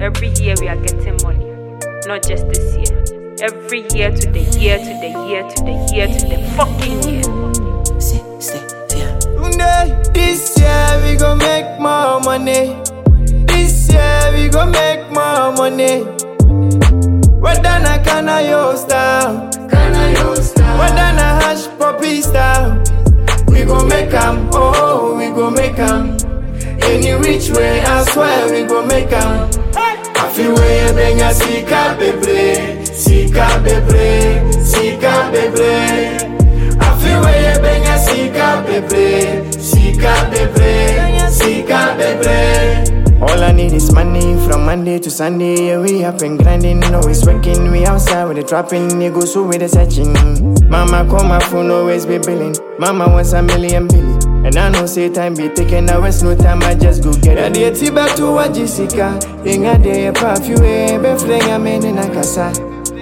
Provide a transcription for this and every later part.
Every year we are getting money, not just this year. Every year to the year to the year to the year to the fucking year. This year we gon' make more money. This year we gon' make more money. Whether na Kana yo style, whether na hash poppy style, we gon' make 'em, oh we gon' make 'em. Any which way I swear we gon' make 'em. I feel where you bring a sika bebre, sika bebre, sika bebre. I feel where you bring a sika bebre, sika bebre, sika bebre. All I need is money from Monday to Sunday. Yeah, we up and grinding, always working. We outside with the trapping, you go so with the searching. Mama call my phone, always be billing. Mama wants a million billion. And I know say time be taking, I waste no time, I just go get it. I did back to what Jessica. Inga de perfume, be fling a man in a casa.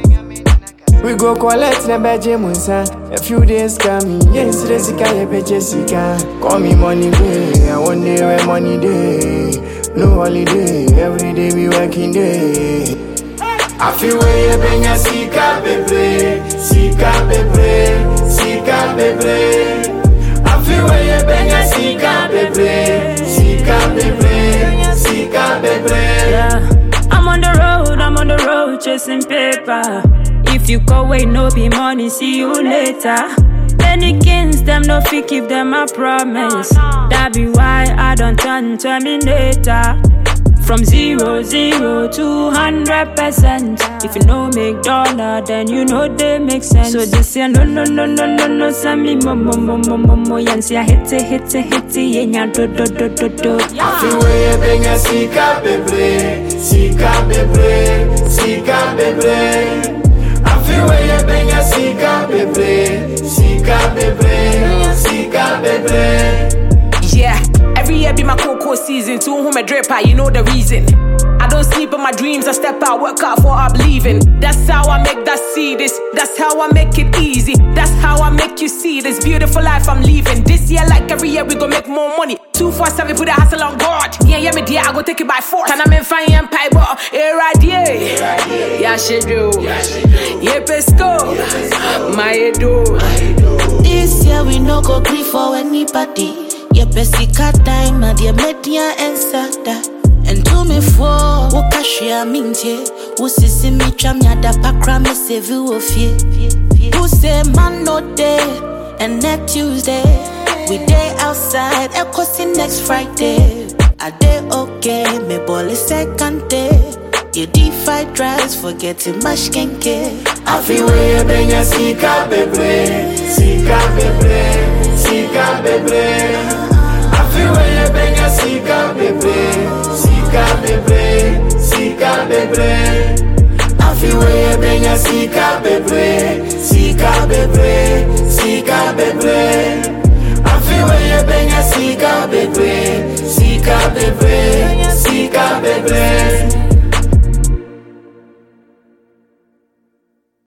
We go collect the badge munsa. A few days coming, yes, Jessica, ye Jessica. Call me money day, I one day where money day. No holiday, every day we working day. I feel where you bring a sika bebre, sika bebre, sika bebre. I feel where you bring a sika bebre, sika bebre, sika bebre. Yeah, I'm on the road chasing paper. If you go away, no be money, see you later. Many kings, them no fit keep them a promise. That be why I don't turn terminator. From 0 to 100%. If you know make dollar, then you know they make sense. So they say no, send me mo. Yancy I hit it, yenya do. I feel where you bring a sika bebre, sika bebre, sika bebre. I feel where you bring a sika bebre, sika bebre, sika bebre. Yeah, every year be my cocoa season. To whom I draper, you know the reason. I don't sleep in my dreams, I step out, work out for I believe in. That's how I make that see this. That's how I make it easy. That's how I make you see this beautiful life I'm living. This year, like every year, we gon' make more money. 247, put a hustle on God. Yeah, me dear, I go take it by force. And I'm in fine and pipe, but right, yeah, she do. Yeah, pesco, my do. This year, we no go grief for anybody. Yeah, pesika time, and the media and sada. And to me for Wakashia Mintie, who says me tramya da pakra me save you of ye. Who say man no day and next Tuesday we day outside, a course next Friday. A day okay, me ball is second day. You defy drives, forgetting mash kenke. I feel where you bring a sika bebre, sika bebre, sika bebre. I feel where you bring a sika bebre. Sika bebre, sika bebre. I feel where you bring a sika bebre, sika bebre, sika bebre. I feel where you bring a sika bebre, sika bebre, sika bebre.